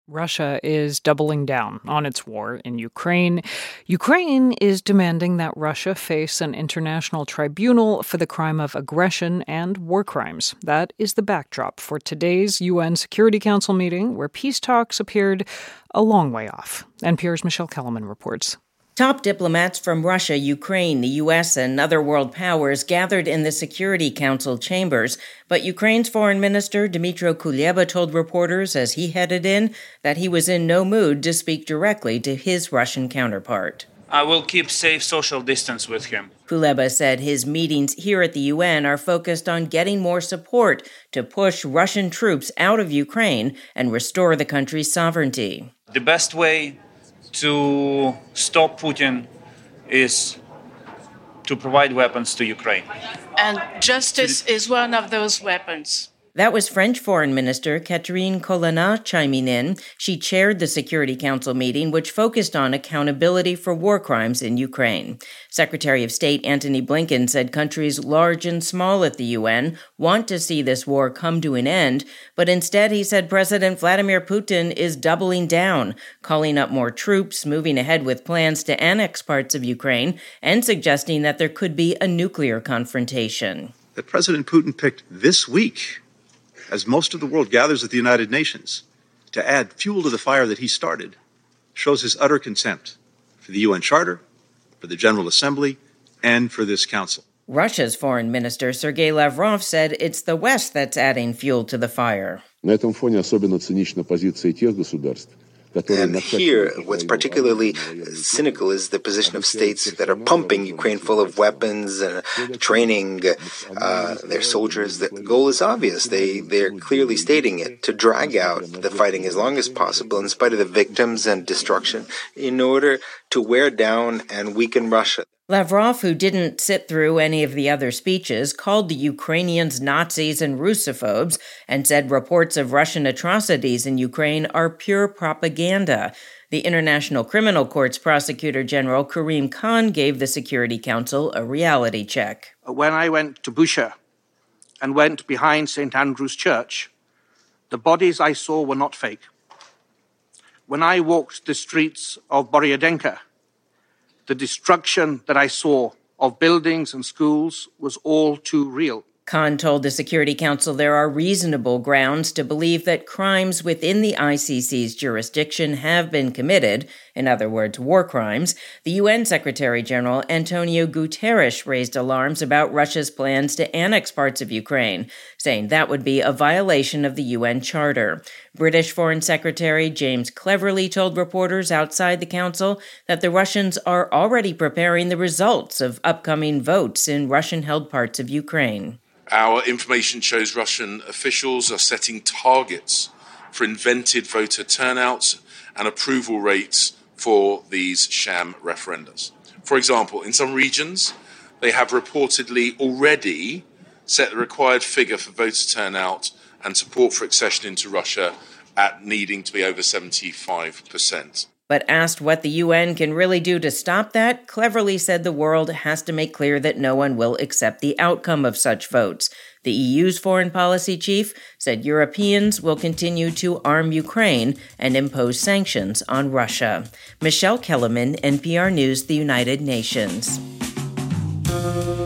Russia is doubling down on its war in Ukraine. Ukraine is demanding that Russia face an international tribunal for the crime of aggression and war crimes. That is the backdrop for today's UN Security Council meeting, where peace talks appeared a long way off. NPR's Michelle Kellerman reports. Top diplomats from Russia, Ukraine, the U.S., and other world powers gathered in the Security Council chambers, but Ukraine's Foreign Minister Dmytro Kuleba told reporters as he headed in that he was in no mood to speak directly to his Russian counterpart. I will keep safe social distance with him. Kuleba said his meetings here at the UN are focused on getting more support to push Russian troops out of Ukraine and restore the country's sovereignty. The best way to stop Putin is to provide weapons to Ukraine. And justice is one of those weapons. That was French Foreign Minister Catherine Colonna chiming in. She chaired the Security Council meeting, which focused on accountability for war crimes in Ukraine. Secretary of State Antony Blinken said countries large and small at the UN want to see this war come to an end, but instead he said President Vladimir Putin is doubling down, calling up more troops, moving ahead with plans to annex parts of Ukraine, and suggesting that there could be a nuclear confrontation. That President Putin picked this week, as most of the world gathers at the United Nations, to add fuel to the fire that he started, shows his utter contempt for the UN Charter, for the General Assembly, and for this Council. Russia's Foreign Minister Sergei Lavrov said it's the West that's adding fuel to the fire. На этом фоне особенно цинична позиция тех государств. And here, what's particularly cynical is the position of states that are pumping Ukraine full of weapons and training their soldiers. The goal is obvious. They're clearly stating it, to drag out the fighting as long as possible in spite of the victims and destruction in order to wear down and weaken Russia. Lavrov, who didn't sit through any of the other speeches, called the Ukrainians Nazis and Russophobes and said reports of Russian atrocities in Ukraine are pure propaganda. The International Criminal Court's Prosecutor General Karim Khan gave the Security Council a reality check. When I went to Bucha and went behind St. Andrew's Church, the bodies I saw were not fake. When I walked the streets of Borodianka, the destruction that I saw of buildings and schools was all too real. Khan told the Security Council there are reasonable grounds to believe that crimes within the ICC's jurisdiction have been committed, in other words, war crimes. The UN Secretary General Antonio Guterres raised alarms about Russia's plans to annex parts of Ukraine, saying that would be a violation of the UN Charter. British Foreign Secretary James Cleverly told reporters outside the Council that the Russians are already preparing the results of upcoming votes in Russian-held parts of Ukraine. Our information shows Russian officials are setting targets for invented voter turnouts and approval rates for these sham referendums. For example, in some regions, they have reportedly already set the required figure for voter turnout and support for accession into Russia at needing to be over 75%. But asked what the UN can really do to stop that, Cleverly said the world has to make clear that no one will accept the outcome of such votes. The EU's foreign policy chief said Europeans will continue to arm Ukraine and impose sanctions on Russia. Michelle Kellerman, NPR News, the United Nations.